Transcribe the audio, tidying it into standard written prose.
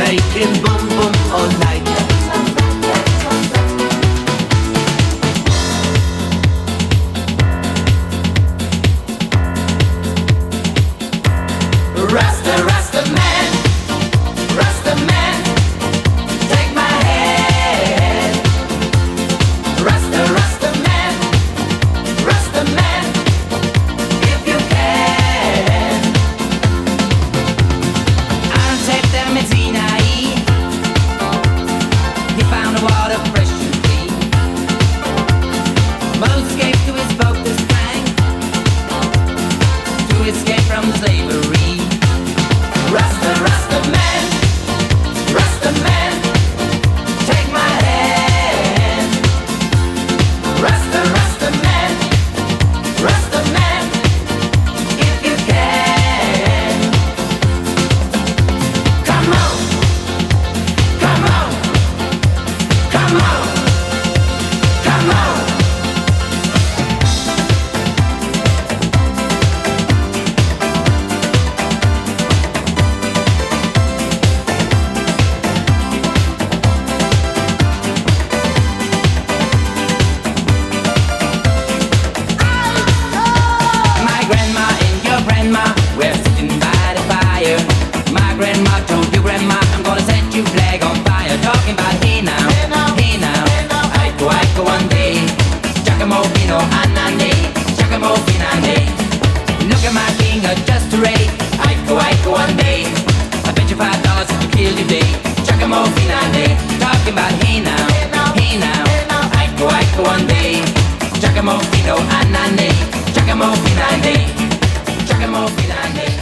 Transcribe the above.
making boom boom all night. Rasta, Rasta man, Rasta man, take my hand. Rasta, Rasta man, Rasta man, if you can. I'll take them in Sinai. He found the water fresh and clean. Moses gave to his folk the strength to escape from slavery. Rasta, Rasta man, Rasta man, take my hand. Rasta, Rasta man, Rasta man, if you can. Come on, come on, come on, come on. We're sitting by the fire. My grandma told your grandma, I'm gonna set your flag on fire. Talking about hey now, hey now, Aiko one day. Giacomo Fino Anane, Giacomo Finane. Look at my finger, just a ray. Aiko one day. I bet you $5 to kill you day. Giacomo Finane. Talking about hey now, Aiko one day. Giacomo Fino Anane, Giacomo Finane. Giacomo Finane.